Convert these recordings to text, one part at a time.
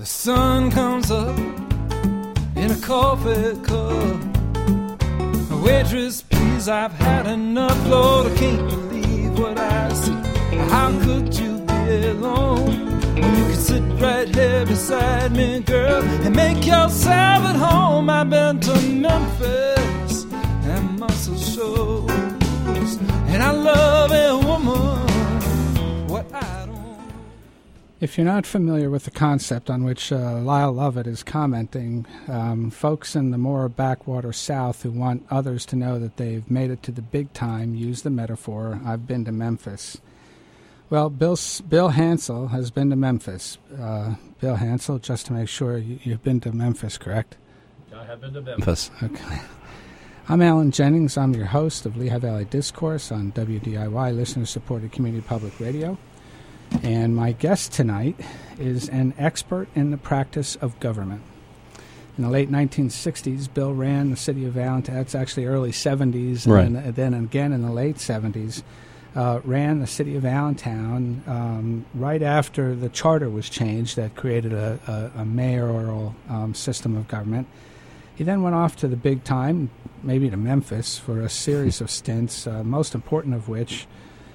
The sun comes up in a coffee cup. Waitress, please, I've had enough. Lord, I can't believe what I see. How could you be alone when you could sit right here beside me, girl, and make yourself at home? I've been to Memphis and muscle shows, and I love a woman what I don't. If you're not familiar with the concept on which Lyle Lovett is commenting, folks in the more backwater South who want others to know that they've made it to the big time use the metaphor, I've been to Memphis. Well, Bill Hansel has been to Memphis. Bill Hansel, just to make sure, you've been to Memphis, correct? I have been to Memphis. Okay. I'm Alan Jennings. I'm your host of Lehigh Valley Discourse on WDIY, listener-supported community public radio. And my guest tonight is an expert in the practice of government. In the late 1960s, Bill ran the city of Valentine. That's actually early 70s, right. And then again in the late 70s, ran the city of Allentown right after the charter was changed that created a mayoral system of government. He then went off to the big time, maybe to Memphis, for a series of stints, most important of which,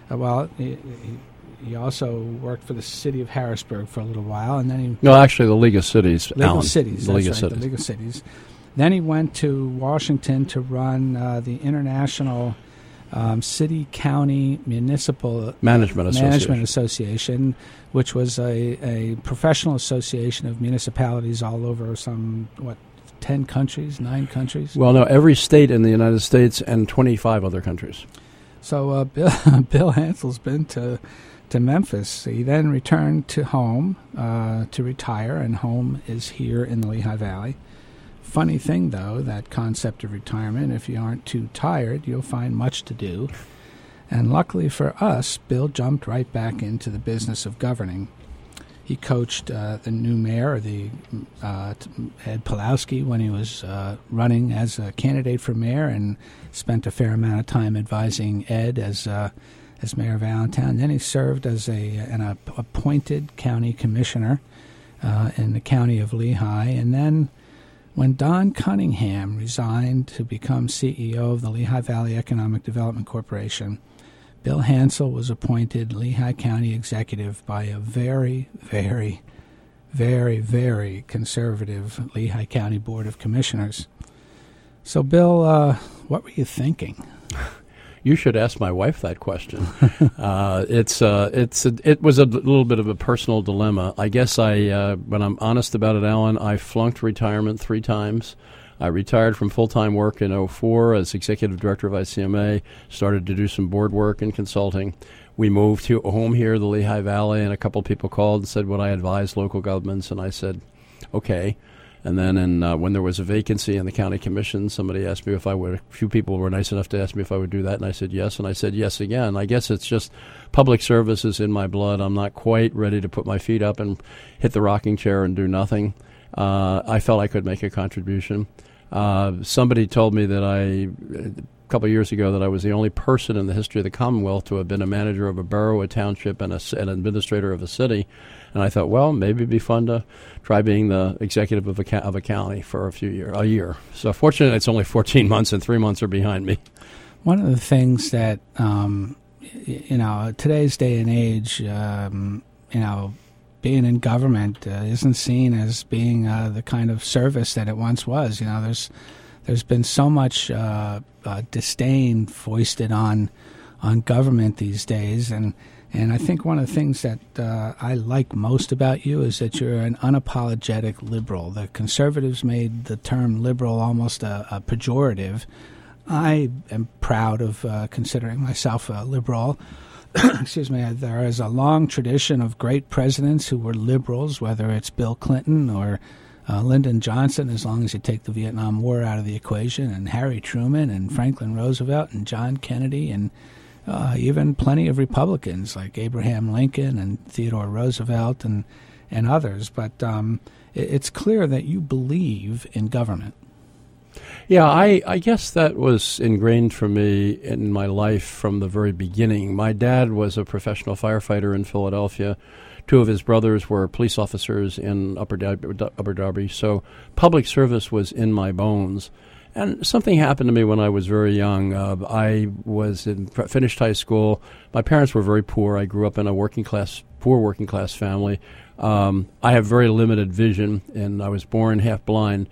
he also worked for the city of Harrisburg for a little while, and then he... No, actually, the League of Cities, League Alan. of Cities, the that's League right, of Cities. the League of Cities. Then he went to Washington to run the International City County Municipal Management Association, which was a professional association of municipalities all over 10 countries, 9 countries? Well, no, every state in the United States and 25 other countries. So Bill Hansel's been to Memphis. He then returned to home to retire, and home is here in the Lehigh Valley. Funny thing, though, that concept of retirement, if you aren't too tired, you'll find much to do. And luckily for us, Bill jumped right back into the business of governing. He coached the new mayor, Ed Pulowski, when he was running as a candidate for mayor, and spent a fair amount of time advising Ed as mayor of Allentown. Then he served as an appointed county commissioner in the county of Lehigh. And then when Don Cunningham resigned to become CEO of the Lehigh Valley Economic Development Corporation, Bill Hansel was appointed Lehigh County executive by a very, very, very, very conservative Lehigh County Board of Commissioners. So, Bill, what were you thinking? You should ask my wife that question. It was a little bit of a personal dilemma. I guess when I'm honest about it, Alan, I flunked retirement 3 times. I retired from full-time work in 2004 as executive director of ICMA, started to do some board work and consulting. We moved home here, the Lehigh Valley, and a couple people called and said, would I advise local governments? And I said, okay. And then when there was a vacancy in the county commission, somebody asked me if I would. A few people were nice enough to ask me if I would do that, and I said yes. And I said yes again. I guess it's just public service is in my blood. I'm not quite ready to put my feet up and hit the rocking chair and do nothing. I felt I could make a contribution. Somebody told me that a couple of years ago that I was the only person in the history of the Commonwealth to have been a manager of a borough, a township, and an administrator of a city. And I thought, well, maybe it'd be fun to try being the executive of a county for a year. So fortunately, it's only 14 months, and 3 months are behind me. One of the things that, today's day and age, being in government isn't seen as being the kind of service that it once was. There's been so much disdain foisted on government these days, and I think one of the things that I like most about you is that you're an unapologetic liberal. The conservatives made the term liberal almost a pejorative. I am proud of considering myself a liberal. Excuse me. There is a long tradition of great presidents who were liberals, whether it's Bill Clinton or Lyndon Johnson, as long as you take the Vietnam War out of the equation, and Harry Truman and Franklin Roosevelt and John Kennedy, and even plenty of Republicans like Abraham Lincoln and Theodore Roosevelt and others. But it's clear that you believe in government. Yeah, I guess that was ingrained for me in my life from the very beginning. My dad was a professional firefighter in Philadelphia, Two of his brothers were police officers in Upper Darby. So public service was in my bones. And something happened to me when I was very young. I was finished high school. My parents were very poor. I grew up in a poor working class family. I have very limited vision, and I was born half blind.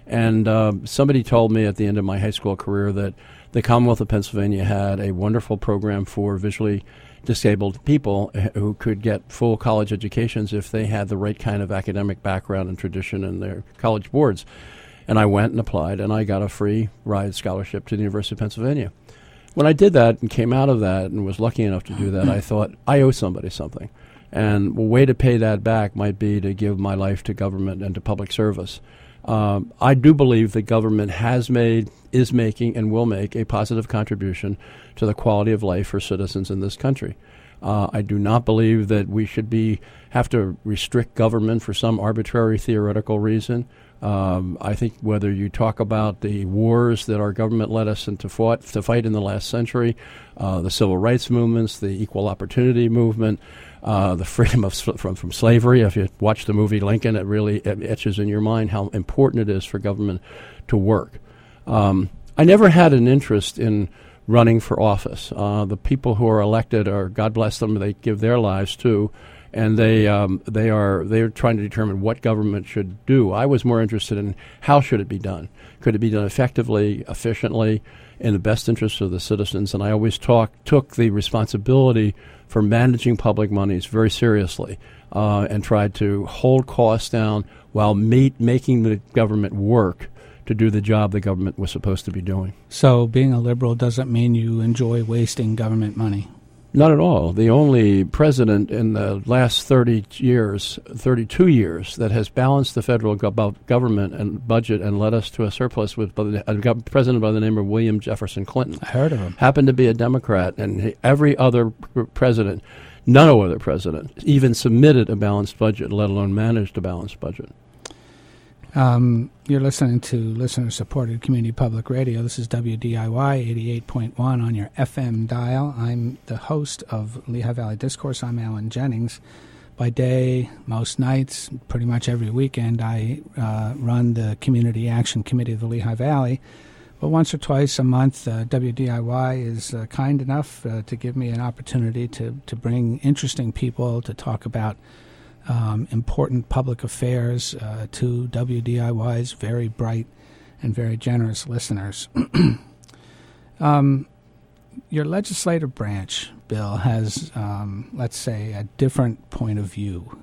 And somebody told me at the end of my high school career that the Commonwealth of Pennsylvania had a wonderful program for visually disabled people who could get full college educations if they had the right kind of academic background and tradition in their college boards. And I went and applied, and I got a free ride scholarship to the University of Pennsylvania. When I did that and came out of that and was lucky enough to do that, I thought, I owe somebody something. And a way to pay that back might be to give my life to government and to public service. I do believe that government has made, is making, and will make a positive contribution to the quality of life for citizens in this country. I do not believe that we should have to restrict government for some arbitrary theoretical reason. I think whether you talk about the wars that our government led us to fight in the last century, the civil rights movements, the equal opportunity movement, the freedom from slavery. If you watch the movie Lincoln, it really etches in your mind how important it is for government to work. I never had an interest in running for office. The people who are elected are, God bless them, they give their lives too, and they are trying to determine what government should do. I was more interested in how should it be done. Could it be done effectively, efficiently, in the best interest of the citizens? And I always took the responsibility for managing public monies very seriously and tried to hold costs down while making the government work to do the job the government was supposed to be doing. So being a liberal doesn't mean you enjoy wasting government money? Not at all. The only president in the last 32 years, that has balanced the federal government and budget and led us to a surplus was a president by the name of William Jefferson Clinton. I heard of him. Happened to be a Democrat, and every other president, no other president, even submitted a balanced budget, let alone managed a balanced budget. You're listening to listener-supported community public radio. This is WDIY 88.1 on your FM dial. I'm the host of Lehigh Valley Discourse. I'm Alan Jennings. By day, most nights, pretty much every weekend, I run the Community Action Committee of the Lehigh Valley. But once or twice a month, WDIY is kind enough to give me an opportunity to bring interesting people to talk about important public affairs to WDIY's very bright and very generous listeners. Your legislative branch, Bill, has, let's say, a different point of view.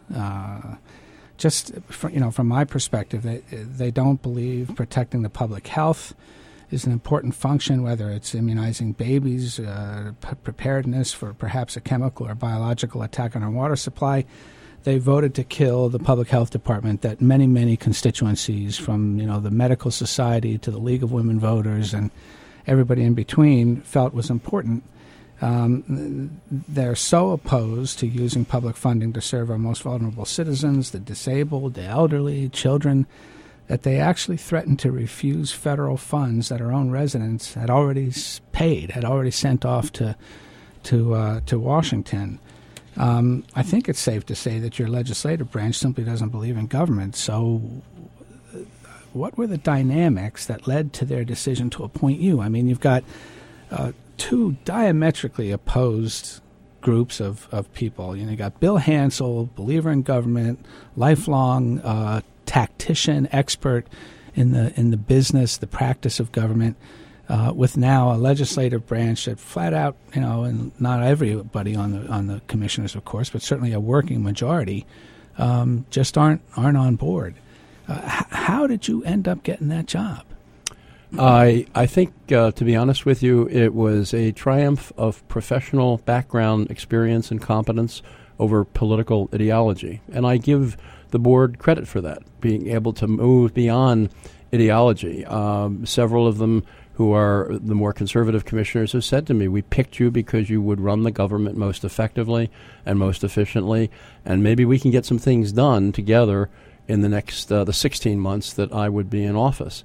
From my perspective, they don't believe protecting the public health is an important function, whether it's immunizing babies, preparedness for perhaps a chemical or biological attack on our water supply. They voted to kill the public health department that many, many constituencies, from the Medical Society to the League of Women Voters and everybody in between, felt was important. They're so opposed to using public funding to serve our most vulnerable citizens, the disabled, the elderly, children, that they actually threatened to refuse federal funds that our own residents had already sent off to Washington. I think it's safe to say that your legislative branch simply doesn't believe in government. So what were the dynamics that led to their decision to appoint you? I mean, you've got two diametrically opposed groups of people. You got Bill Hansel, believer in government, lifelong tactician, expert in the business, the practice of government, with now a legislative branch that flat out, and not everybody on the commissioners, of course, but certainly a working majority, just aren't on board. How did you end up getting that job? I think, to be honest with you, it was a triumph of professional background, experience, and competence over political ideology. And I give the board credit for that, being able to move beyond ideology. Several of them who are the more conservative commissioners have said to me, we picked you because you would run the government most effectively and most efficiently, and maybe we can get some things done together in the next the 16 months that I would be in office.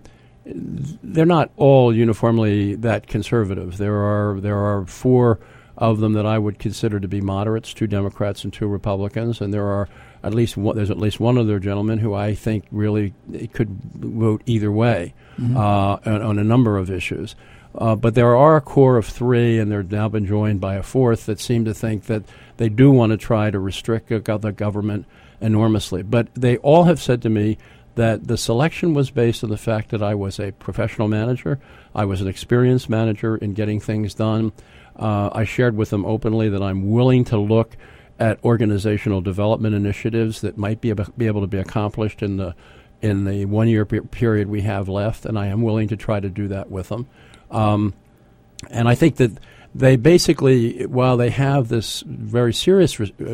They're not all uniformly that conservative. There are four of them that I would consider to be moderates, 2 Democrats and 2 Republicans, and there's at least one other gentleman who I think really could vote either way on a number of issues. But there are a core of 3, and they've now been joined by a 4th that seem to think that they do want to try to restrict the government enormously. But they all have said to me that the selection was based on the fact that I was a professional manager. I was an experienced manager in getting things done. I shared with them openly that I'm willing to look at organizational development initiatives that might be able to be accomplished in the 1-year period we have left, and I am willing to try to do that with them. And I think that they basically, while they have this very serious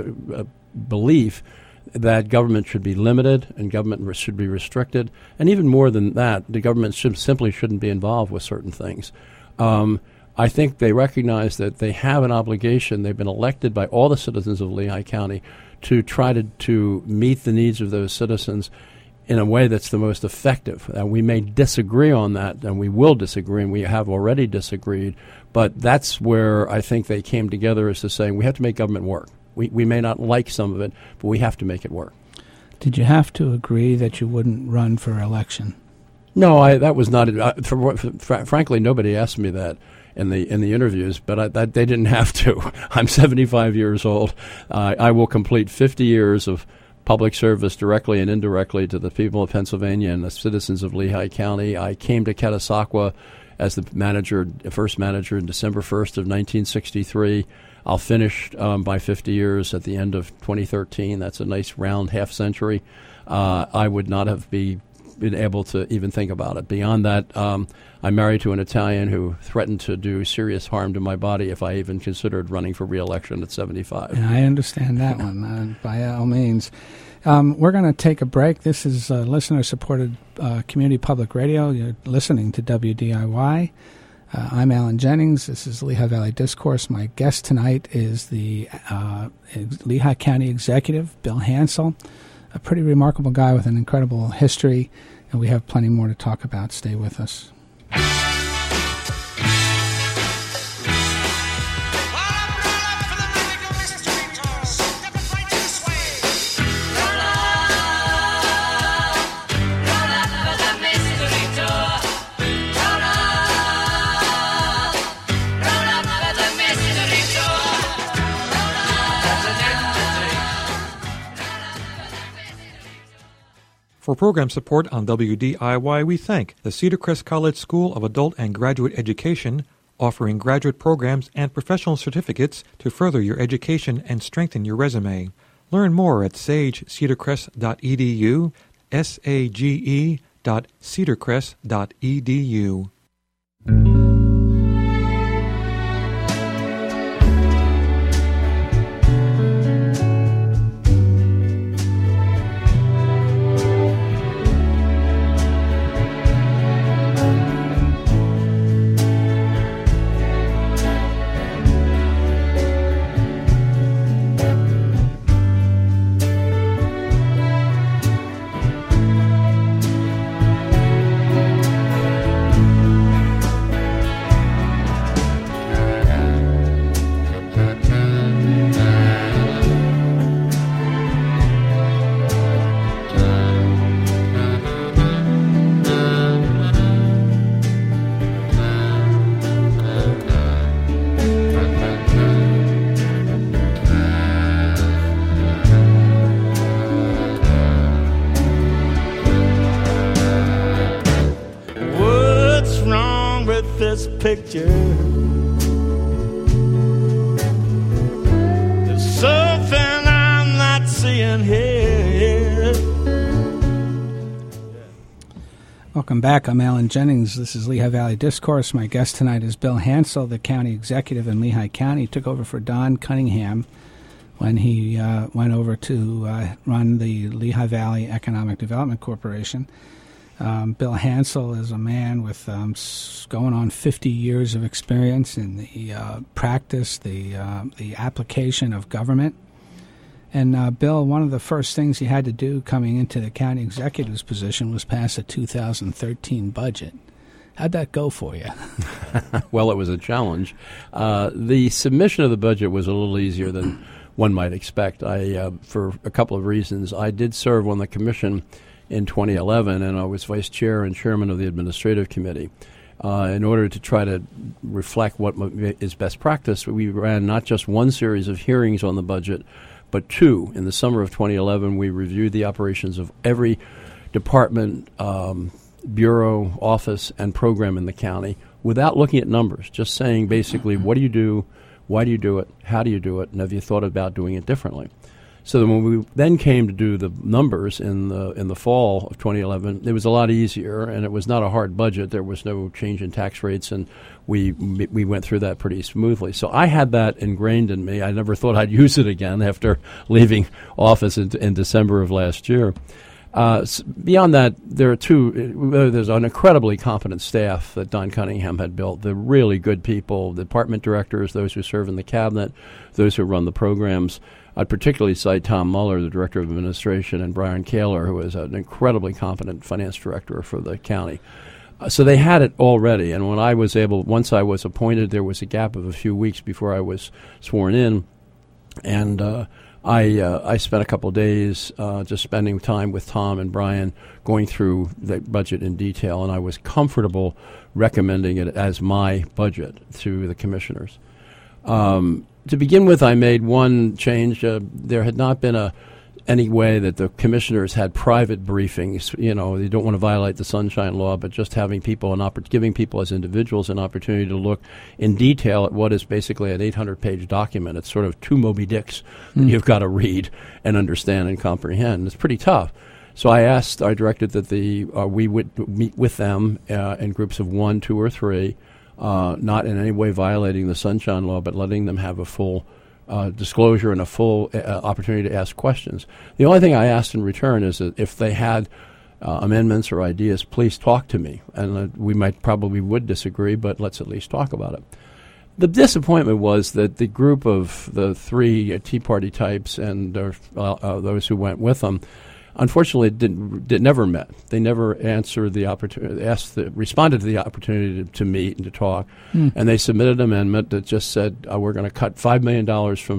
belief that government should be limited and government should be restricted, and even more than that, the government simply shouldn't be involved with certain things. I think they recognize that they have an obligation. They've been elected by all the citizens of Lehigh County to try to meet the needs of those citizens in a way that's the most effective. We may disagree on that, and we will disagree, and we have already disagreed, but that's where I think they came together as to saying we have to make government work. We may not like some of it, but we have to make it work. Did you have to agree that you wouldn't run for election? No, that was not. Frankly, nobody asked me that in the interviews, but they didn't have to. I'm 75 years old. I will complete 50 years of public service directly and indirectly to the people of Pennsylvania and the citizens of Lehigh County. I came to Catasauqua as the first manager in December 1st of 1963. I'll finish by 50 years at the end of 2013. That's a nice round half century. I would not have been able to even think about it. Beyond that, I'm married to an Italian who threatened to do serious harm to my body if I even considered running for re-election at 75. And I understand that one, by all means. We're going to take a break. This is listener-supported community public radio. You're listening to WDIY. I'm Alan Jennings. This is Lehigh Valley Discourse. My guest tonight is the Lehigh County Executive, Bill Hansel, a pretty remarkable guy with an incredible history, and we have plenty more to talk about. Stay with us. For program support on WDIY, we thank the Cedar Crest College School of Adult and Graduate Education, offering graduate programs and professional certificates to further your education and strengthen your resume. Learn more at sagecedarcrest.edu, sage.cedarcrest.edu. Picture. There's something I'm not seeing here. Welcome back. I'm Alan Jennings. This is Lehigh Valley Discourse. My guest tonight is Bill Hansel, the county executive in Lehigh County. He took over for Don Cunningham when he went over to run the Lehigh Valley Economic Development Corporation. Bill Hansel is a man with going on 50 years of experience in the practice, the application of government. And Bill, one of the first things he had to do coming into the county executive's position was pass a 2013 budget. How'd that go for you? Well, it was a challenge. The submission of the budget was a little easier than one might expect. For a couple of reasons, I did serve on the commission in 2011, and I was vice chair and chairman of the administrative committee. In order to try to reflect what is best practice, we ran not just one series of hearings on the budget, but two. In the summer of 2011, we reviewed the operations of every department, bureau, office, and program in the county without looking at numbers, just saying basically, what do you do, why do you do it, how do you do it, and have you thought about doing it differently? So when we then came to do the numbers in the fall of 2011, it was a lot easier, and it was not a hard budget. There was no change in tax rates, and we went through that pretty smoothly. So I had that ingrained in me. I never thought I'd use it again after leaving office in December of last year. Beyond that, there's an incredibly competent staff that Don Cunningham had built. They're really good people, department directors, those who serve in the cabinet, those who run the programs. I'd particularly cite Tom Muller, the director of administration, and Brian Kaler, who is an incredibly competent finance director for the county. So they had it already, and once I was appointed, there was a gap of a few weeks before I was sworn in, and I spent a couple of days just spending time with Tom and Brian going through the budget in detail, and I was comfortable recommending it as my budget to the commissioners. To begin with, I made one change. There had not been any way that the commissioners had private briefings. You know, they don't want to violate the Sunshine Law, but just having people giving people as individuals an opportunity to look in detail at what is basically an 800-page document. It's sort of two Moby Dicks that you've got to read and understand and comprehend. It's pretty tough. So I directed that we would meet with them in groups of 1, 2, or 3. Not in any way violating the Sunshine Law, but letting them have a full disclosure and a full opportunity to ask questions. The only thing I asked in return is that if they had amendments or ideas, please talk to me. And we probably would disagree, but let's at least talk about it. The disappointment was that the group of the 3 Tea Party types and those who went with them, unfortunately, never met. They never answered the opportunity, responded to the opportunity to meet and to talk, and they submitted an amendment that just said we're going to cut $5 million from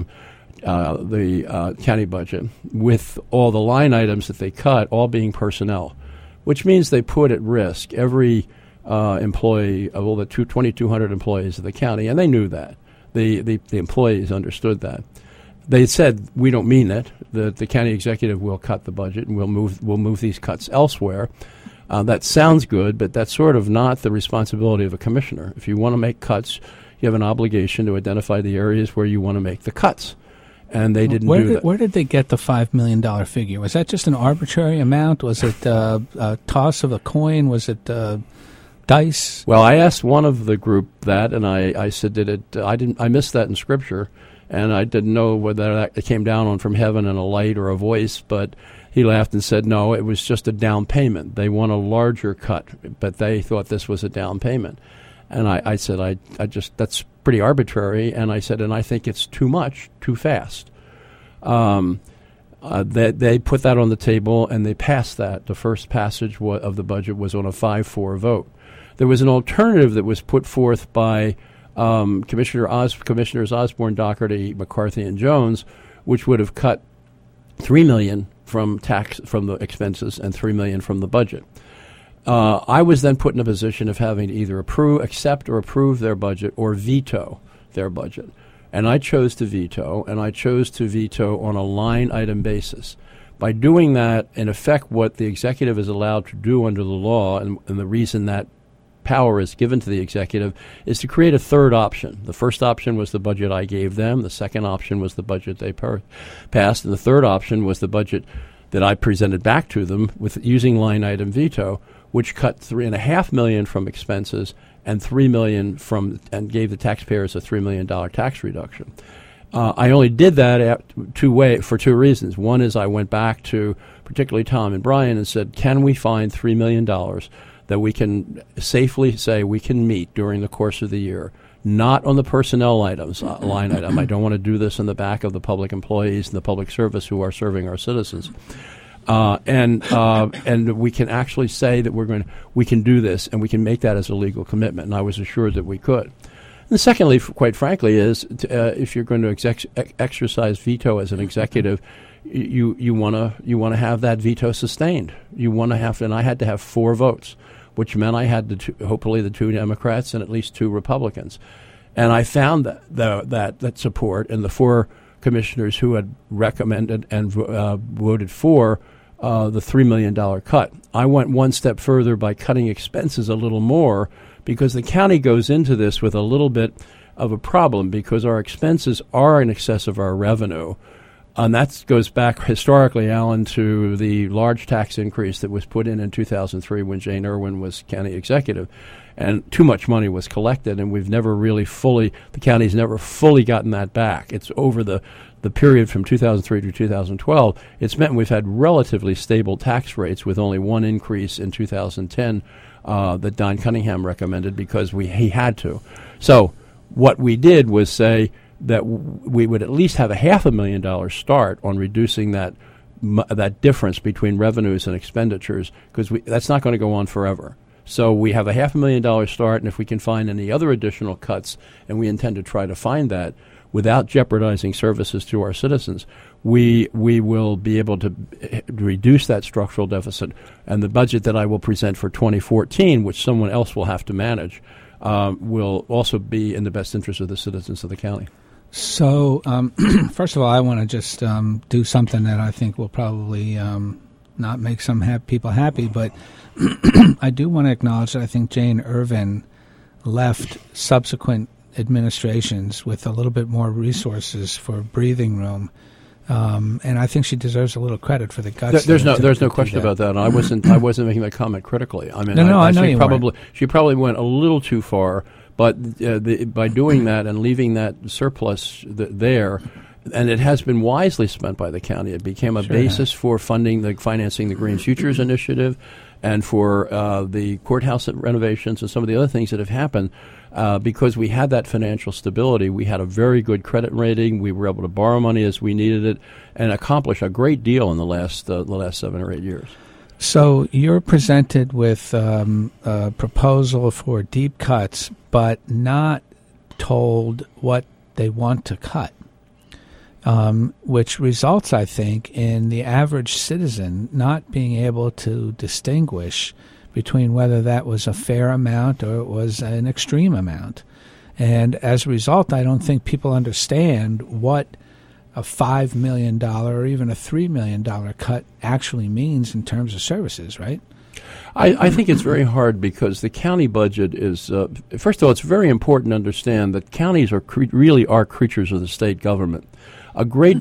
the county budget, with all the line items that they cut all being personnel, which means they put at risk every employee of all the 2,200 employees of the county, and they knew that. The employees understood that. They said, we don't mean it. The county executive will cut the budget, and we'll move these cuts elsewhere. That sounds good, but that's sort of not the responsibility of a commissioner. If you want to make cuts, you have an obligation to identify the areas where you want to make the cuts. And they didn't do that. Where did they get the $5 million figure? Was that just an arbitrary amount? Was it a toss of a coin? Was it dice? Well, I asked one of the group that, and I said, I missed that in Scripture. And I didn't know whether that came down from heaven in a light or a voice, but he laughed and said, no, it was just a down payment. They want a larger cut, but they thought this was a down payment. And I said, that's pretty arbitrary. And I said, and I think it's too much, too fast. They put that on the table, and they passed that. The first passage of the budget was on a 5-4 vote. There was an alternative that was put forth by Commissioners Osborne, Doherty, McCarthy, and Jones, which would have cut $3 million from the expenses and $3 million from the budget. I was then put in a position of having to either accept or approve their budget or veto their budget. And I chose to veto, and I chose to veto on a line item basis. By doing that, in effect, what the executive is allowed to do under the law, and the reason that power is given to the executive, is to create a third option. The first option was the budget I gave them. The second option was the budget they passed. And the third option was the budget that I presented back to them with using line item veto, which cut $3.5 million from expenses and $3 million and gave the taxpayers a $3 million tax reduction. I only did that for two reasons. One is I went back to particularly Tom and Brian and said, can we find $3 million that we can safely say we can meet during the course of the year, not on the personnel items line item. I don't want to do this in the back of the public employees and the public service who are serving our citizens. And we can actually say that we can do this, and we can make that as a legal commitment. And I was assured that we could. And secondly, quite frankly, is if you're going to exercise veto as an executive, you want to have that veto sustained. You want to have, and I had to have 4 votes, which meant I had hopefully the 2 Democrats and at least 2 Republicans. And I found that support in the 4 commissioners who had recommended and voted for the $3 million cut. I went one step further by cutting expenses a little more, because the county goes into this with a little bit of a problem because our expenses are in excess of our revenue. And that goes back historically, Alan, to the large tax increase that was put in 2003 when Jane Irwin was county executive. And too much money was collected, and we've never really the county's never fully gotten that back. It's over the period from 2003 to 2012. It's meant we've had relatively stable tax rates with only one increase in 2010 that Don Cunningham recommended because he had to. So what we did was say that we would at least have a $500,000 start on reducing that difference between revenues and expenditures, because that's not going to go on forever. So we have a $500,000 start, and if we can find any other additional cuts, and we intend to try to find that without jeopardizing services to our citizens, we will be able to reduce that structural deficit. And the budget that I will present for 2014, which someone else will have to manage, will also be in the best interest of the citizens of the county. So, first of all, I want to just do something that I think will probably not make some people happy, but I do want to acknowledge that I think Jane Irvin left subsequent administrations with a little bit more resources for breathing room, and I think she deserves a little credit for the guts. There's no question about that. And I wasn't making that comment critically. I mean, I know you weren't. She probably went a little too far, but by doing that and leaving that surplus there. And it has been wisely spent by the county. It became a basis for financing the Green Futures Initiative, and for the courthouse renovations and some of the other things that have happened. Because we had that financial stability, we had a very good credit rating. We were able to borrow money as we needed it, and accomplish a great deal in the last 7 or 8 years. So you're presented with a proposal for deep cuts, but not told what they want to cut. Which results, I think, in the average citizen not being able to distinguish between whether that was a fair amount or it was an extreme amount. And as a result, I don't think people understand what a $5 million or even a $3 million cut actually means in terms of services, right? I think it's very hard because the county budget is, first of all, it's very important to understand that counties really are creatures of the state government. A great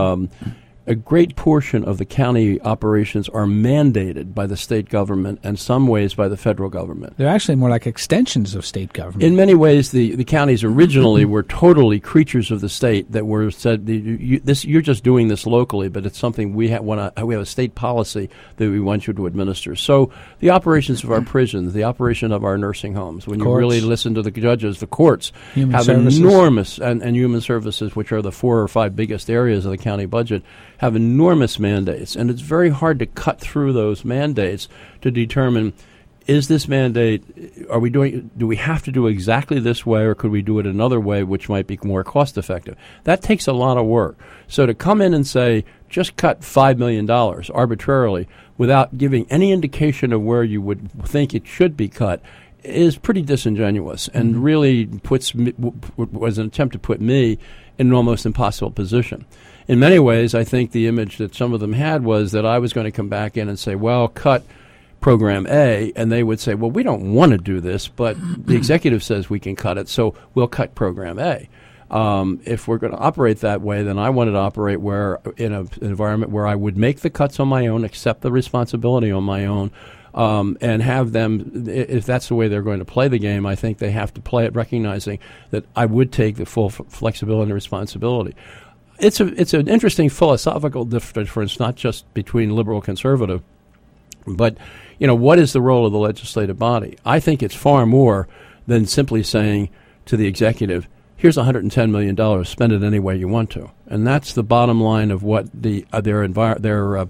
portion of the county operations are mandated by the state government and some ways by the federal government. They're actually more like extensions of state government. In many ways, the counties originally were totally creatures of the state that were said, you're just doing this locally, but it's something we have a state policy that we want you to administer. So the operations of our prisons, the operation of our nursing homes, when you really listen to the judges, the courts have enormous, and human services, which are the 4 or 5 biggest areas of the county budget, have enormous mandates, and it's very hard to cut through those mandates to determine, is this mandate, do we have to do exactly this way, or could we do it another way which might be more cost effective? That takes a lot of work. So to come in and say, just cut $5 million arbitrarily without giving any indication of where you would think it should be cut is pretty disingenuous, and really was an attempt to put me in an almost impossible position. In many ways, I think the image that some of them had was that I was going to come back in and say, well, cut Program A, and they would say, well, we don't want to do this, but the executive says we can cut it, so we'll cut Program A. If we're going to operate that way, then I wanted to operate in an environment where I would make the cuts on my own, accept the responsibility on my own, and have them, if that's the way they're going to play the game, I think they have to play it recognizing that I would take the full flexibility and responsibility. It's an interesting philosophical difference, not just between liberal and conservative, but what is the role of the legislative body? I think it's far more than simply saying to the executive, here's $110 million, spend it any way you want to. And that's the bottom line of what their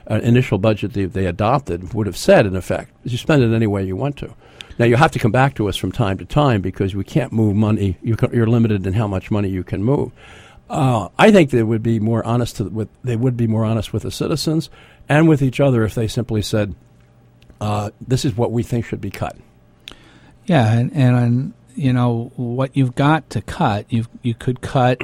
initial budget they adopted would have said, in effect, is you spend it any way you want to. Now, you have to come back to us from time to time because we can't move money. You're limited in how much money you can move. I think they would be more honest with the citizens and with each other if they simply said, this is what we think should be cut. Yeah, and what you've got to cut, you could cut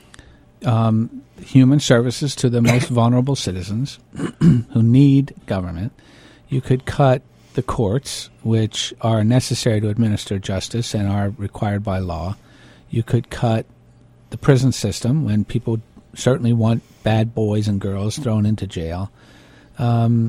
human services to the most vulnerable citizens who need government. You could cut the courts, which are necessary to administer justice and are required by law. You could cut the prison system when people certainly want bad boys and girls thrown into jail. I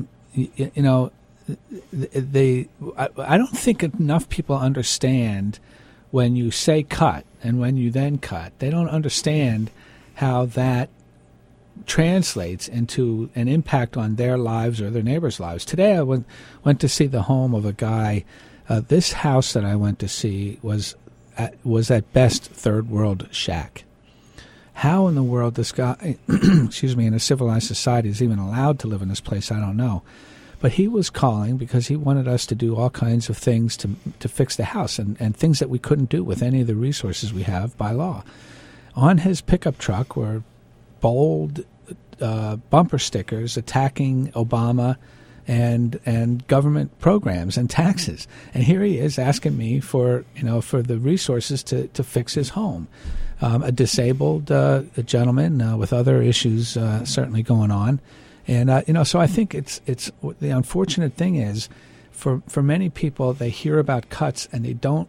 don't think enough people understand when you say cut and when you then cut. They don't understand how that translates into an impact on their lives or their neighbors' lives. Today I went to see the home of a guy. This house that I went to see was at best third world shack. How in the world this guy, in a civilized society is even allowed to live in this place, I don't know. But he was calling because he wanted us to do all kinds of things to fix the house and things that we couldn't do with any of the resources we have by law. On his pickup truck were bold bumper stickers attacking Obama and government programs and taxes. And here he is asking me for the resources to fix his home. A disabled gentleman with other issues certainly going on. And so I think it's the unfortunate thing is for many people, they hear about cuts and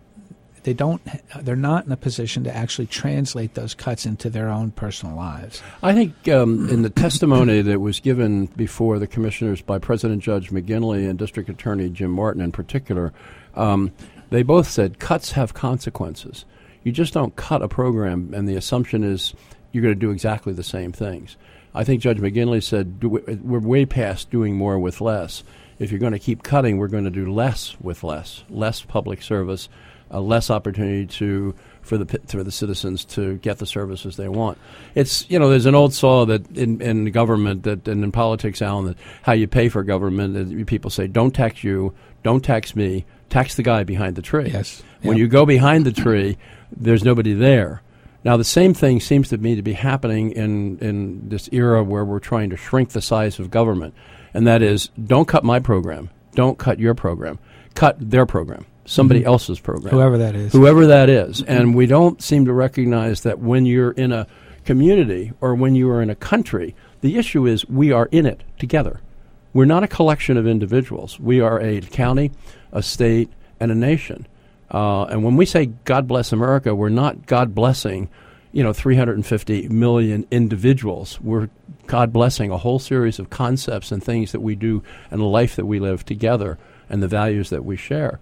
they're not in a position to actually translate those cuts into their own personal lives. I think in the testimony that was given before the commissioners by President Judge McGinley and District Attorney Jim Martin in particular, they both said cuts have consequences. You just don't cut a program and the assumption is you're going to do exactly the same things. I think Judge McGinley said we're way past doing more with less. If you're going to keep cutting, we're going to do less with less public service, less opportunity for the citizens to get the services they want. It's there's an old saw that in government and in politics, Alan, that how you pay for government. People say, "Don't tax you, don't tax me, tax the guy behind the tree." Yes. When you go behind the tree, there's nobody there. Now, the same thing seems to me to be happening in this era where we're trying to shrink the size of government, and that is, don't cut my program, don't cut your program, cut their program. Somebody else's program. Whoever that is. And we don't seem to recognize that when you're in a community or when you are in a country, the issue is we are in it together. We're not a collection of individuals. We are a county, a state, and a nation. And when we say God bless America, we're not God blessing 350 million individuals. We're God blessing a whole series of concepts and things that we do and the life that we live together and the values that we share.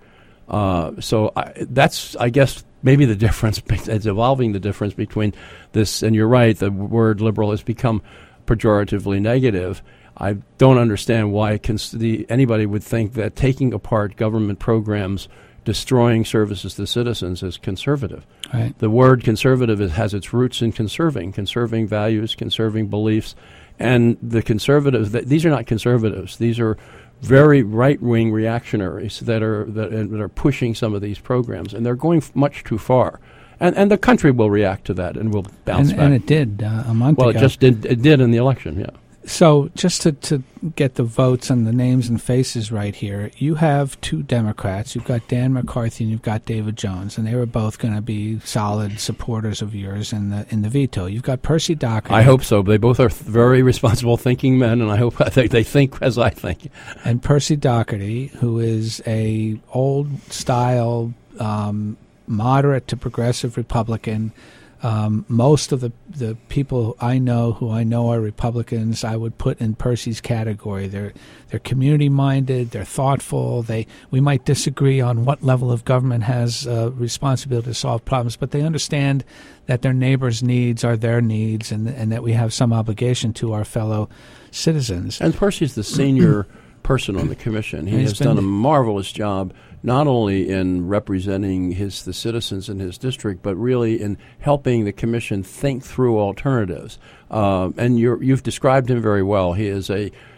That's, I guess, maybe the difference. It's evolving the difference between this, and you're right, the word liberal has become pejoratively negative. I don't understand why anybody would think that taking apart government programs, destroying services to citizens is conservative. Right. The word conservative has its roots in conserving values, conserving beliefs, and the conservatives, these are not conservatives. These are very right-wing reactionaries that are pushing some of these programs, and they're going much too far. And the country will react to that and will bounce back. And it did a month ago. Well, it did in the election, yeah. So just to get the votes and the names and faces right here, you have two Democrats. You've got Dan McCarthy and you've got David Jones, and they were both going to be solid supporters of yours in the veto. You've got Percy Doherty. I hope so. They both are very responsible thinking men, and I hope they think as I think. And Percy Doherty, who is a old-style, moderate to progressive Republican. Most of the people I know who I know are Republicans, I would put in Percy's category. They're community-minded. They're thoughtful. We might disagree on what level of government has responsibility to solve problems, but they understand that their neighbors' needs are their needs, and that we have some obligation to our fellow citizens. And Percy's the senior person on the commission. He has done a marvelous job, not only in representing the citizens in his district, but really in helping the commission think through alternatives. And you've described him very well. He is a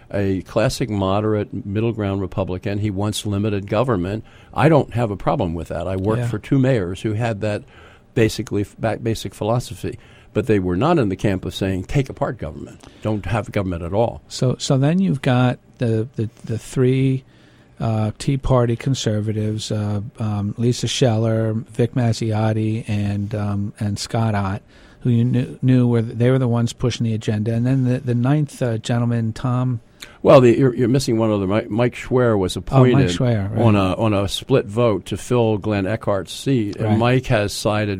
a classic moderate middle ground Republican. He wants limited government. I don't have a problem with that. I worked for 2 mayors who had that basic philosophy. But they were not in the camp of saying, take apart government. Don't have government at all. So then you've got the 3 Tea Party conservatives, Lisa Scheller, Vic Mazziotti, and Scott Ott, who you knew they were the ones pushing the agenda. And then the 9th gentleman, Tom. Well, you're missing one other. Mike Schwer was appointed right. on a split vote to fill Glenn Eckhart's seat. And Mike has sided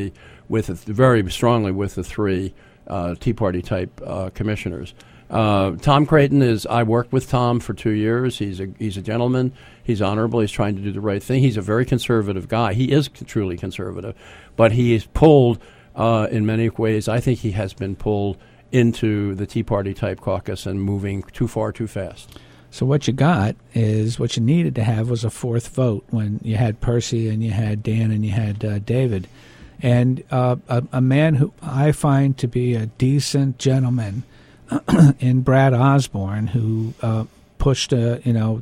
very strongly with the 3 Tea Party type commissioners. Tom Creighton I worked with Tom for 2 years. He's a gentleman. He's honorable. He's trying to do the right thing. He's a very conservative guy. He is truly conservative, but he is pulled in many ways. I think he has been pulled into the Tea Party type caucus and moving too far too fast. So what you got is what you needed to have was a 4th vote when you had Percy and you had Dan and you had David. And a man who I find to be a decent gentleman in Brad Osborne, who pushed the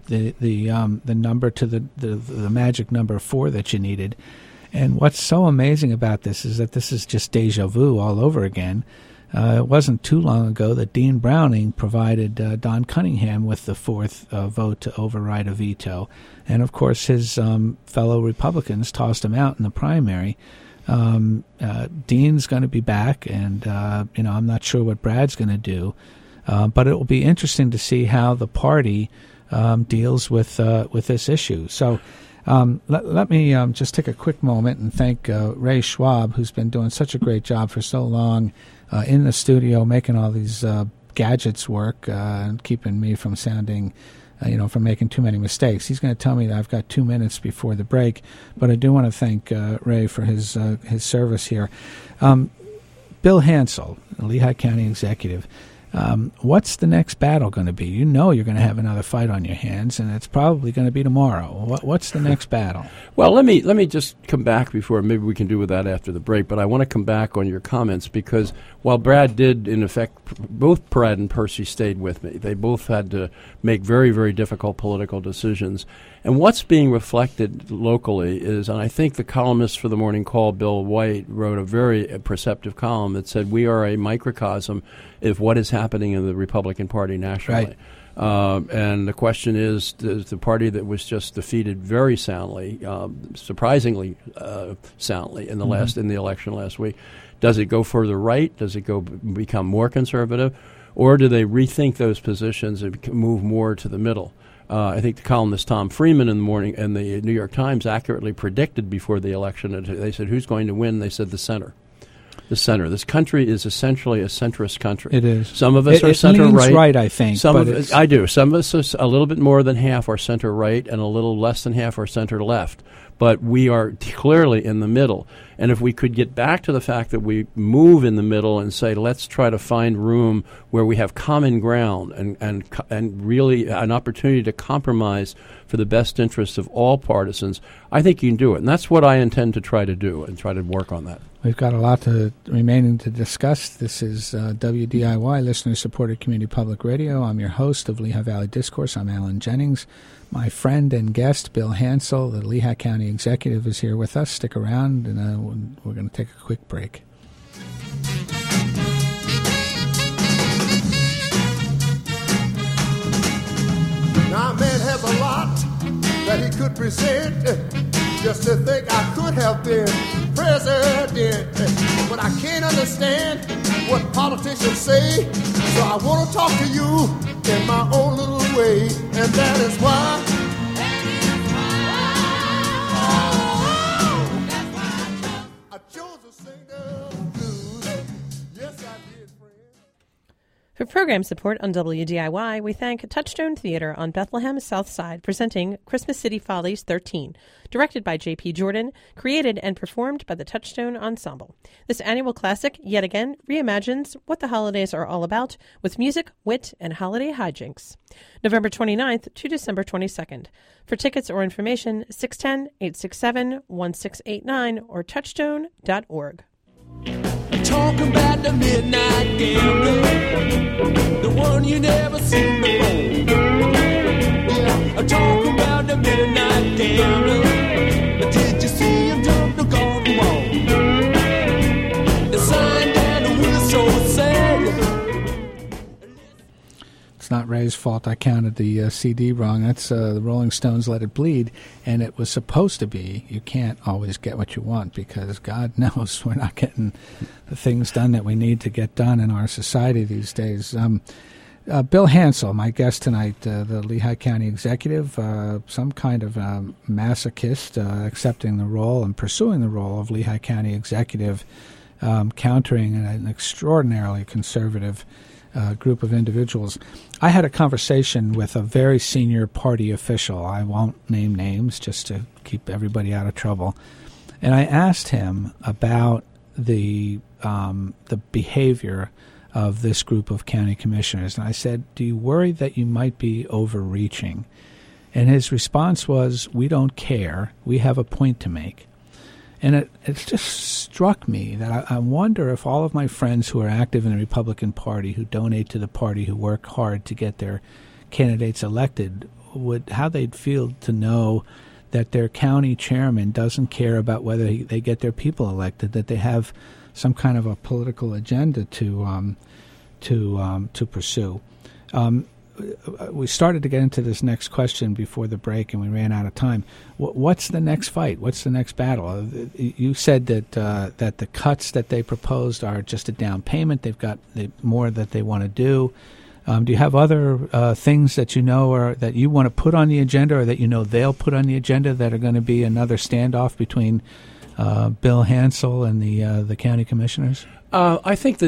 number to the magic number 4 that you needed. And what's so amazing about this is that this is just deja vu all over again. It wasn't too long ago that Dean Browning provided Don Cunningham with the 4th vote to override a veto. And, of course, his fellow Republicans tossed him out in the primary. Dean's going to be back, and I'm not sure what Brad's going to do, but it will be interesting to see how the party deals with this issue. So let me just take a quick moment and thank Ray Schwab, who's been doing such a great job for so long in the studio, making all these gadgets work and keeping me from sounding from making too many mistakes. He's going to tell me that I've got 2 minutes before the break, but I do want to thank Ray for his service here. Bill Hansel, Lehigh County Executive, what's the next battle going to be? You know you're going to have another fight on your hands, and it's probably going to be tomorrow. What's the next battle? Well, let me just come back before, maybe we can do with that after the break, but I want to come back on your comments because while Brad did, in effect, both Brad and Percy stayed with me. They both had to make very, very difficult political decisions. And what's being reflected locally is, and I think the columnist for the Morning Call, Bill White, wrote a very perceptive column that said we are a microcosm of what is happening in the Republican Party nationally. Right. And the question is the party that was just defeated very soundly, surprisingly soundly in the in the election last week, does it go further right? Does it become more conservative? Or do they rethink those positions and move more to the middle? I think the columnist Tom Freeman in the New York Times accurately predicted before the election. They said, who's going to win? They said the center. The center. This country is essentially a centrist country. It is. Some of us are center leans right. Right, I think. I do. Some of us, a little bit more than half are center right, and a little less than half are center left. But we are clearly in the middle. And if we could get back to the fact that we move in the middle and say, let's try to find room where we have common ground and really an opportunity to compromise for the best interests of all partisans, I think you can do it. And that's what I intend to try to do and try to work on that. We've got a lot remaining to discuss. This is WDIY, listener-supported community public radio. I'm your host of Lehigh Valley Discourse. I'm Alan Jennings. My friend and guest, Bill Hansel, the Lehigh County Executive, is here with us. Stick around, and we're going to take a quick break. Now, a man has a lot that he could present. Just to think I could have been president. But I can't understand what politicians say. So I want to talk to you in my own little way. And that is why. I chose to sing the blues. Yes, I did, friend. For program support on WDIY, we thank Touchstone Theater on Bethlehem's South Side, presenting Christmas City Follies 13, directed by J.P. Jordan, created and performed by the Touchstone Ensemble. This annual classic, yet again, reimagines what the holidays are all about with music, wit, and holiday hijinks. November 29th to December 22nd. For tickets or information, 610-867-1689 or touchstone.org. talking about the midnight gambler, the one you never seen before. Yeah, I'm talking about the midnight gambler. Did you see him jump the garden wall? The sign down the whistle said. It's not Ray's fault I counted the CD wrong. That's the Rolling Stones' Let It Bleed, and it was supposed to be. You can't always get what you want because God knows we're not getting the things done that we need to get done in our society these days. Bill Hansel, my guest tonight, the Lehigh County executive, some kind of masochist, accepting the role and pursuing the role of Lehigh County executive, countering an extraordinarily conservative group of individuals. I had a conversation with a very senior party official. I won't name names just to keep everybody out of trouble. And I asked him about the behavior of this group of county commissioners. And I said, do you worry that you might be overreaching? And his response was, we don't care. We have a point to make. And it just struck me that I wonder if all of my friends who are active in the Republican Party, who donate to the party, who work hard to get their candidates elected, how they'd feel to know that their county chairman doesn't care about whether they get their people elected, that they have some kind of a political agenda to pursue. We started to get into this next question before the break, and we ran out of time. What's the next fight? What's the next battle? You said that the cuts that they proposed are just a down payment. They've got more that they want to do. Do you have other things that you know or that you want to put on the agenda, or that you know they'll put on the agenda, that are going to be another standoff between Bill Hansel and the county commissioners? I think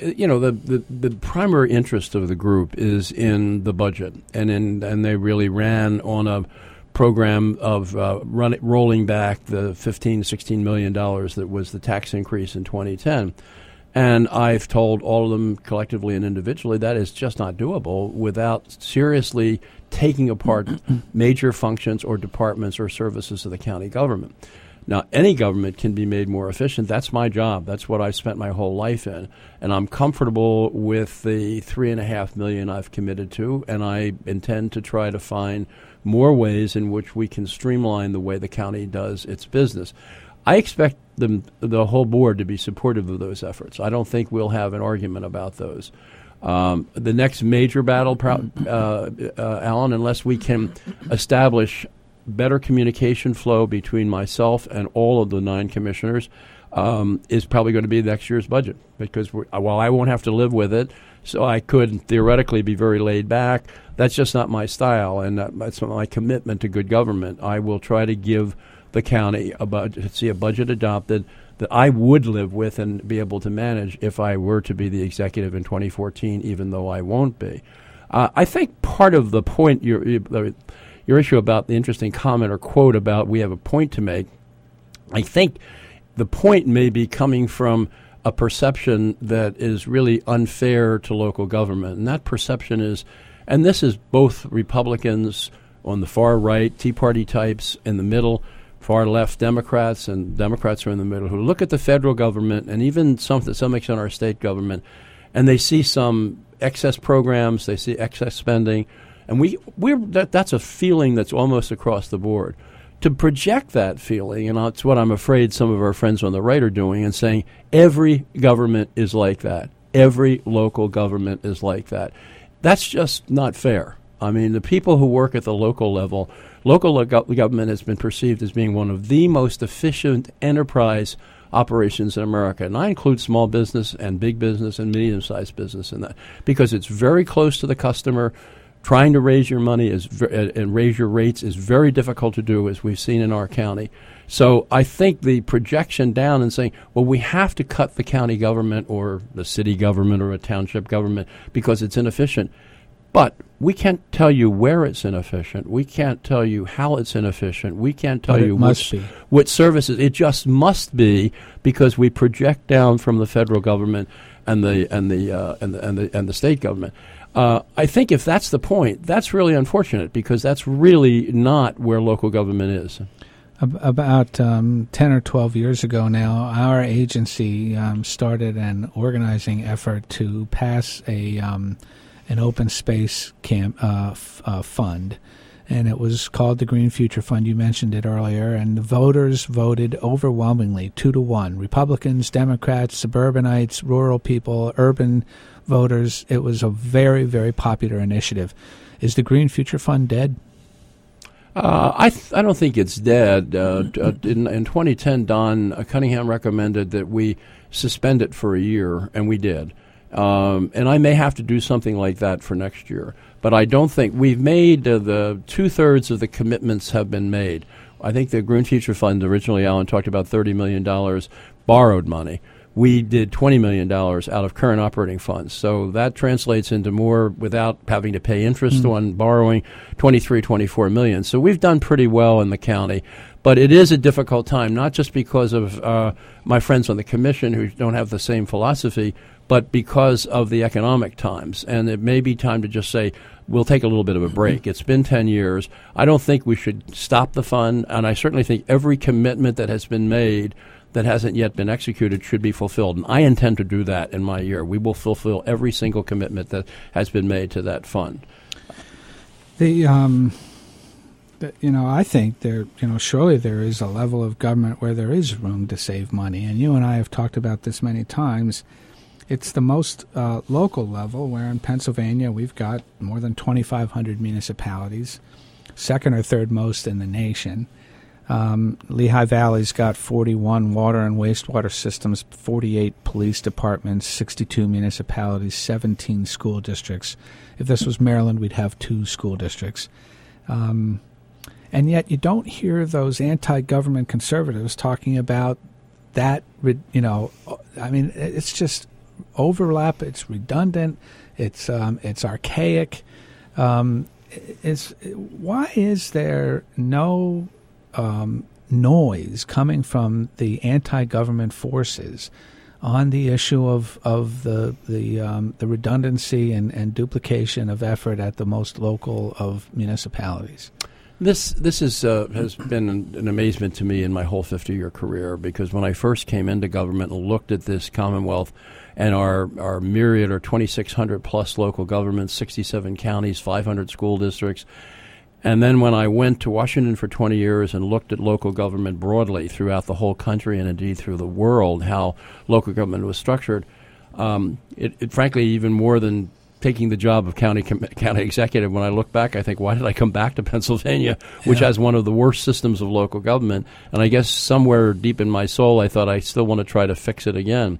the primary interest of the group is in the budget, and they really ran on a program of rolling back the $15-16 million that was the tax increase in 2010. And I've told all of them collectively and individually that is just not doable without seriously taking apart major functions or departments or services of the county government. Now, any government can be made more efficient. That's my job. That's what I've spent my whole life in. And I'm comfortable with the $3.5 million I've committed to, and I intend to try to find more ways in which we can streamline the way the county does its business. I expect the whole board to be supportive of those efforts. I don't think we'll have an argument about those. The next major battle, Alan, unless we can establish better communication flow between myself and all of the 9 commissioners, is probably going to be next year's budget. Because while I won't have to live with it, so I could theoretically be very laid back, that's just not my style, and that's not my commitment to good government. I will try to give the county a budget adopted that I would live with and be able to manage if I were to be the executive in 2014, even though I won't be. I think part of the point, your issue about the interesting comment or quote about we have a point to make, I think the point may be coming from a perception that is really unfair to local government. And that perception is, and this is both Republicans on the far right, Tea Party types in the middle, far left Democrats, and Democrats are in the middle, who look at the federal government and even to some extent our state government, and they see some excess programs, they see excess spending, and that's a feeling that's almost across the board. To project that feeling, and that's what I'm afraid some of our friends on the right are doing, and saying every government is like that. Every local government is like that. That's just not fair. I mean, the people who work at the local level, local government has been perceived as being one of the most efficient enterprise operations in America. And I include small business and big business and medium-sized business in that, because it's very close to the customer. Trying to raise your money and raise your rates is very difficult to do, as we've seen in our county. So I think the projection down and saying, well, we have to cut the county government or the city government or a township government because it's inefficient. But we can't tell you where it's inefficient. We can't tell you how it's inefficient. We can't tell you which services. It just must be, because we project down from the federal government and the state government. I think if that's the point, that's really unfortunate, because that's really not where local government is. About 10 or 12 years ago now, our agency started an organizing effort to pass an open space fund, and it was called the Green Future Fund. You mentioned it earlier, and the voters voted overwhelmingly, 2-1. Republicans, Democrats, suburbanites, rural people, urban voters. It was a very, very popular initiative. Is the Green Future Fund dead? I don't think it's dead. In 2010, Don Cunningham recommended that we suspend it for a year, and we did. And I may have to do something like that for next year. But I don't think we've made the 2/3 of the commitments have been made. I think the Green Future Fund, originally Alan talked about $30 million borrowed money. We did $20 million out of current operating funds. So that translates into more without having to pay interest on borrowing, $24 million. So we've done pretty well in the county. But it is a difficult time, not just because of my friends on the commission who don't have the same philosophy, but because of the economic times. And it may be time to just say, we'll take a little bit of a break. It's been 10 years. I don't think we should stop the fund, and I certainly think every commitment that has been made that hasn't yet been executed should be fulfilled. And I intend to do that in my year. We will fulfill every single commitment that has been made to that fund. I think surely there is a level of government where there is room to save money. And you and I have talked about this many times. It's the most local level, where in Pennsylvania we've got more than 2,500 municipalities, second or third most in the nation. Lehigh Valley's got 41 water and wastewater systems, 48 police departments, 62 municipalities, 17 school districts. If this was Maryland, we'd have 2 school districts. And yet you don't hear those anti-government conservatives talking about that, it's just overlap, it's redundant, it's archaic. Why is there no noise coming from the anti-government forces on the issue of the redundancy and duplication of effort at the most local of municipalities? This has been an amazement to me in my whole 50-year career, because when I first came into government and looked at this Commonwealth and our myriad or 2,600 plus local governments, 67 counties, 500 school districts, and then when I went to Washington for 20 years and looked at local government broadly throughout the whole country and indeed through the world, how local government was structured, it frankly, even more than taking the job of county executive, when I look back, I think, why did I come back to Pennsylvania, which has one of the worst systems of local government? And I guess somewhere deep in my soul, I thought I still want to try to fix it again.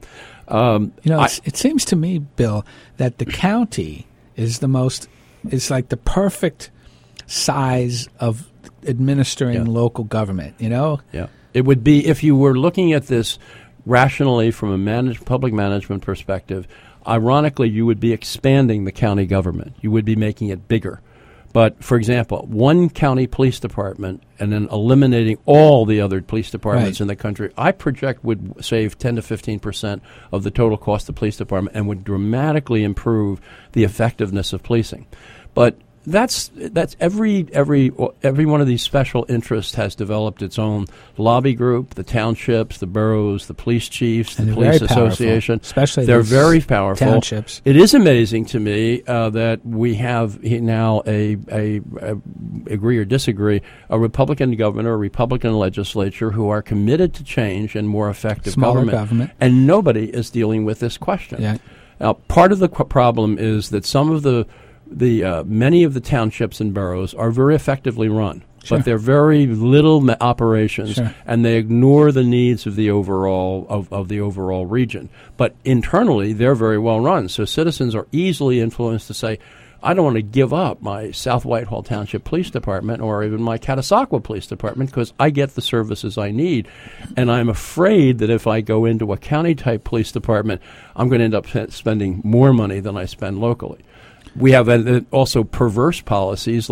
It seems to me, Bill, that the county is like the perfect size of administering local government, Yeah. It would be, if you were looking at this rationally from a public management perspective, ironically, you would be expanding the county government. You would be making it bigger. But, for example, one county police department and then eliminating all the other police departments in the country, I project would save 10 to 15% of the total cost of the police department and would dramatically improve the effectiveness of policing. But that's every one of these special interests has developed its own lobby group. The townships, the boroughs, the police chiefs, the police association. Especially they're very powerful. Townships. It is amazing to me that we have now a agree or disagree, a Republican governor, a Republican legislature who are committed to change and more effective government, and nobody is dealing with this question. Yeah. Now, part of the problem is that some of the many of the townships and boroughs are very effectively run, but they're very little operations, and they ignore the needs of the overall of the overall region. But internally, they're very well run, so citizens are easily influenced to say, I don't want to give up my South Whitehall Township Police Department or even my Catasauqua Police Department because I get the services I need. And I'm afraid that if I go into a county-type police department, I'm going to end up spending more money than I spend locally. We have also perverse policies like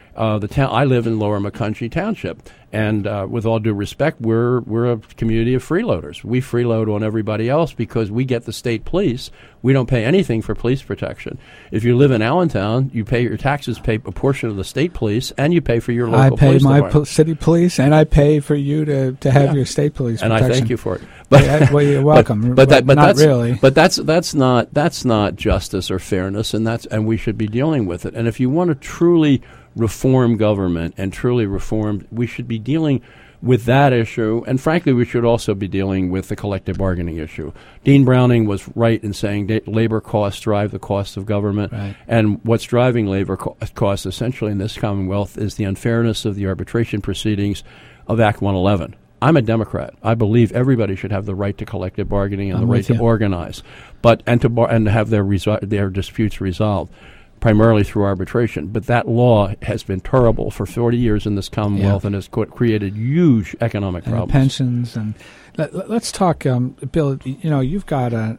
The town I live in Lower McConchy Township, and with all due respect, we're a community of freeloaders. We freeload on everybody else because we get the state police. We don't pay anything for police protection. If you live in Allentown, you pay your taxes, pay a portion of the state police, and you pay for your local police I pay department. my city police, and I pay for you to have your state police and protection. I thank you for it. But, well, you're welcome. But not that's, really. But that's not justice or fairness, and we should be dealing with it. And if you want to truly reform government and truly reform, we should be dealing with that issue. And frankly, we should also be dealing with the collective bargaining issue. Dean Browning was right in saying that labor costs drive the cost of government. Right. And what's driving labor costs essentially in this Commonwealth is the unfairness of the arbitration proceedings of Act 111. I'm a Democrat. I believe everybody should have the right to collective bargaining and I'm the right with to you. organize, and to have their disputes resolved, primarily through arbitration. But that law has been terrible for 40 years in this Commonwealth and has created huge economic And problems. pensions and let's talk, Bill. You know, you've got an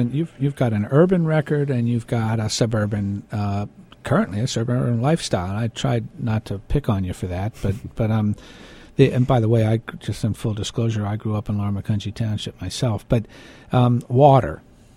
urban record and you've got a suburban. Currently, a suburban lifestyle. I tried not to pick on you for that, but and by the way, I just in full disclosure, I grew up in Lower McConchy Township myself. But water.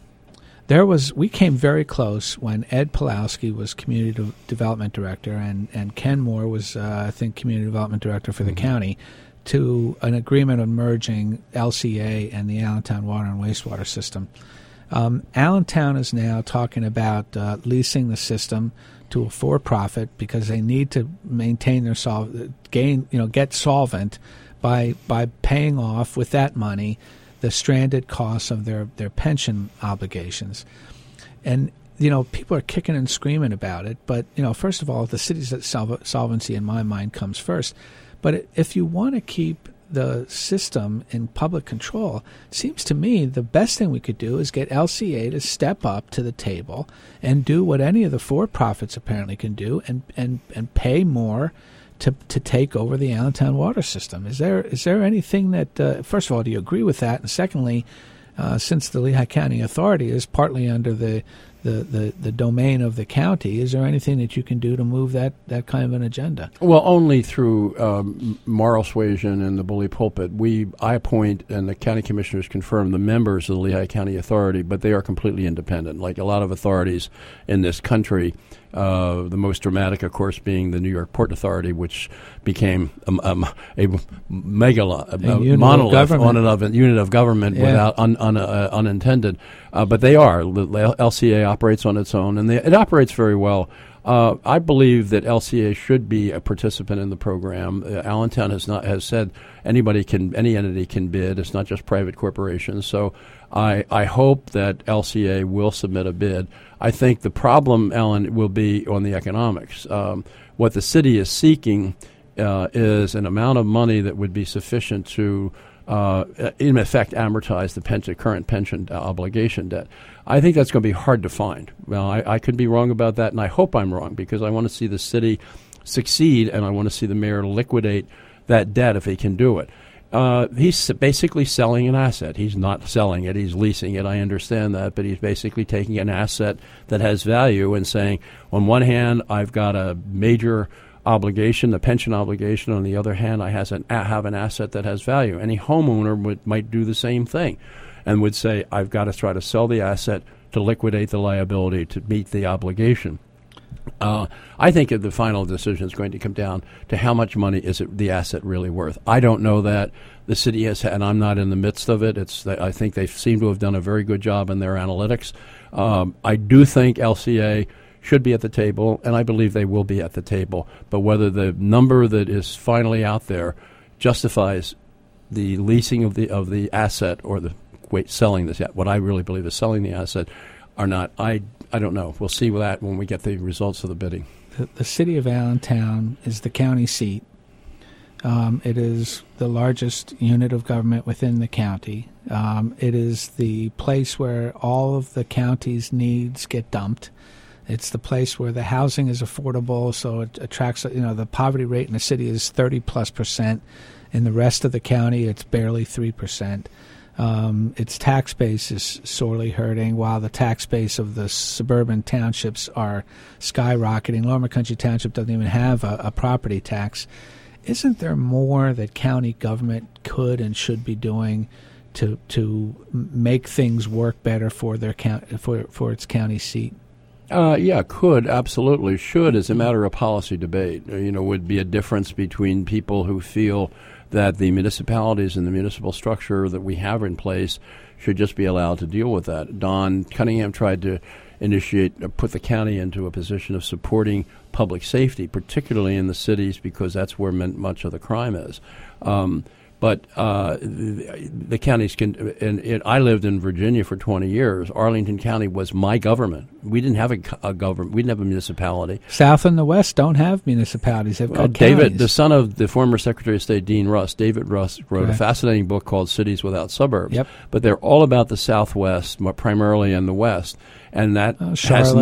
We came very close when Ed Pulowski was Community Development Director and Ken Moore was, I think, Community Development Director for the county, to an agreement on merging LCA and the Allentown Water and Wastewater System. Allentown is now talking about leasing the system to a for-profit because they need to maintain their get solvent by paying off with that money the stranded costs of their pension obligations. And, people are kicking and screaming about it. But, first of all, the city's solvency, in my mind, comes first. But if you want to keep the system in public control, it seems to me the best thing we could do is get LCA to step up to the table and do what any of the for-profits apparently can do and pay more to take over the Allentown water system. Is there anything that, first of all, do you agree with that? And secondly, since the Lehigh County Authority is partly under the domain of the county, is there anything that you can do to move that kind of an agenda? Well, only through moral suasion and the bully pulpit. I appoint, and the county commissioners confirm, the members of the Lehigh County Authority, but they are completely independent. Like a lot of authorities in this country, the most dramatic, of course, being the New York Port Authority, which became a monolith unit of government without unintended. But they are. LCA operates on its own, and it operates very well. I believe that LCA should be a participant in the program. Allentown has said any entity can bid. It's not just private corporations. So I hope that LCA will submit a bid. I think the problem, Alan, will be on the economics. What the city is seeking is an amount of money that would be sufficient to, in effect, amortize the current pension obligation debt. I think that's going to be hard to find. Well, I could be wrong about that, and I hope I'm wrong because I want to see the city succeed, and I want to see the mayor liquidate that debt if he can do it. He's basically selling an asset. He's not selling it. He's leasing it. I understand that, but he's basically taking an asset that has value and saying, on one hand, I've got a major obligation, the pension obligation. On the other hand, I have an asset that has value. Any homeowner might do the same thing and would say, I've got to try to sell the asset to liquidate the liability to meet the obligation. I think the final decision is going to come down to how much money is the asset really worth. I don't know that. The city has, and I'm not in the midst of it. I think they seem to have done a very good job in their analytics. I do think LCA should be at the table, and I believe they will be at the table. But whether the number that is finally out there justifies the leasing of the asset or selling this, what I really believe is selling the asset or not, I don't know. We'll see that when we get the results of the bidding. The city of Allentown is the county seat. It is the largest unit of government within the county. It is the place where all of the county's needs get dumped. It's the place where the housing is affordable, so it attracts, the poverty rate in the city is 30+%. In the rest of the county, it's barely 3%. its tax base is sorely hurting, while the tax base of the suburban townships are skyrocketing. Lower Country Township doesn't even have a property tax. Isn't there more that county government could and should be doing to make things work better for their for its county seat? Yeah, could, absolutely, should, as a matter of policy debate. Would be a difference between people who feel that the municipalities and the municipal structure that we have in place should just be allowed to deal with that. Don Cunningham tried to put the county into a position of supporting public safety, particularly in the cities, because that's where much of the crime is. But the counties can, and I lived in Virginia for 20 years. Arlington County was my government. We didn't have a government. We didn't have a municipality. South and the West don't have municipalities. They've got David, counties. the son of the former Secretary of State Dean Russ, David Russ, wrote a fascinating book called Cities Without Suburbs. Yep. But they're all about the Southwest, primarily, and the West. And that has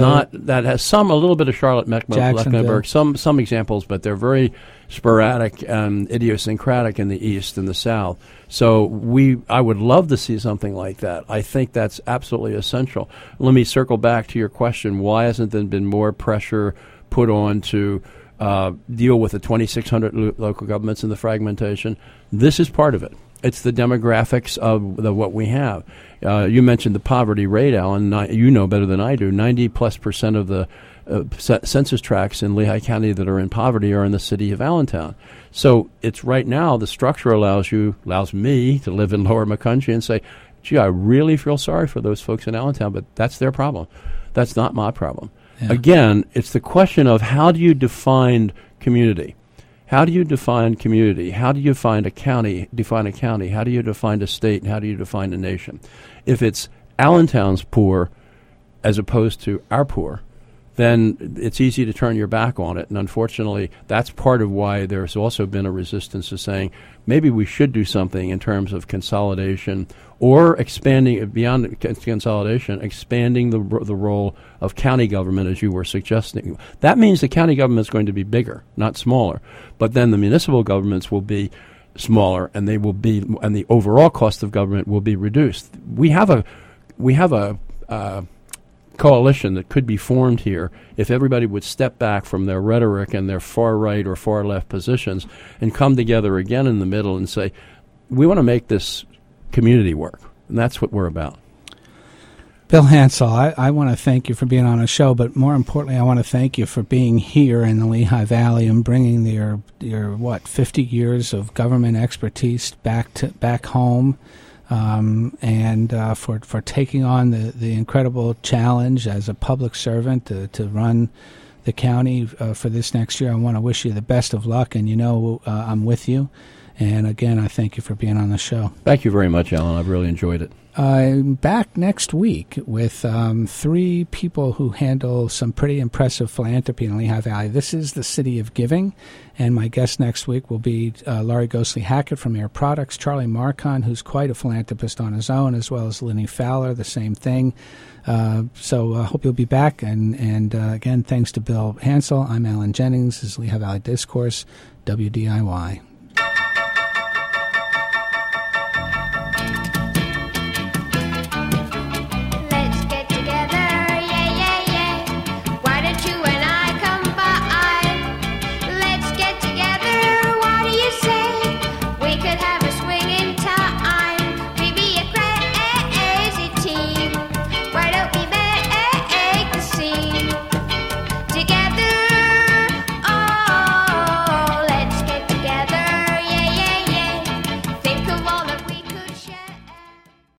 a little bit of Charlotte, Mecklenburg, some examples, but they're very sporadic and idiosyncratic in the East and the South. So I would love to see something like that. I think that's absolutely essential. Let me circle back to your question. Why hasn't there been more pressure put on to deal with the 2,600 local governments and the fragmentation? This is part of it. It's the demographics of what we have. You mentioned the poverty rate, Alan. You know better than I do. 90+% of the census tracts in Lehigh County that are in poverty are in the city of Allentown. So it's right now the structure allows me to live in Lower McCountry and say, gee, I really feel sorry for those folks in Allentown, but that's their problem. That's not my problem. Yeah. Again, it's the question of how do you define community? How do you define community? How do you define a county? How do you define a state? And how do you define a nation? If it's Allentown's poor as opposed to our poor, then it's easy to turn your back on it. And unfortunately, that's part of why there's also been a resistance to saying maybe we should do something in terms of consolidation or expanding beyond consolidation, expanding the role of county government, as you were suggesting. That means the county government is going to be bigger, not smaller. But then the municipal governments will be smaller, and and the overall cost of government will be reduced. We have a coalition that could be formed here if everybody would step back from their rhetoric and their far right or far left positions and come together again in the middle and say, we want to make this community work. And that's what we're about. Bill Hansel, I want to thank you for being on the show, but more importantly, I want to thank you for being here in the Lehigh Valley and bringing your 50 years of government expertise back home. And for taking on the incredible challenge as a public servant to run the county for this next year. I want to wish you the best of luck, and I'm with you. And again, I thank you for being on the show. Thank you very much, Alan. I've really enjoyed it. I'm back next week with 3 people who handle some pretty impressive philanthropy in Lehigh Valley. This is the City of Giving, and my guest next week will be Laurie Ghostly Hackett from Air Products, Charlie Marcon, who's quite a philanthropist on his own, as well as Lenny Fowler, the same thing. So I hope you'll be back. And again, thanks to Bill Hansel. I'm Alan Jennings. This is Lehigh Valley Discourse, WDIY.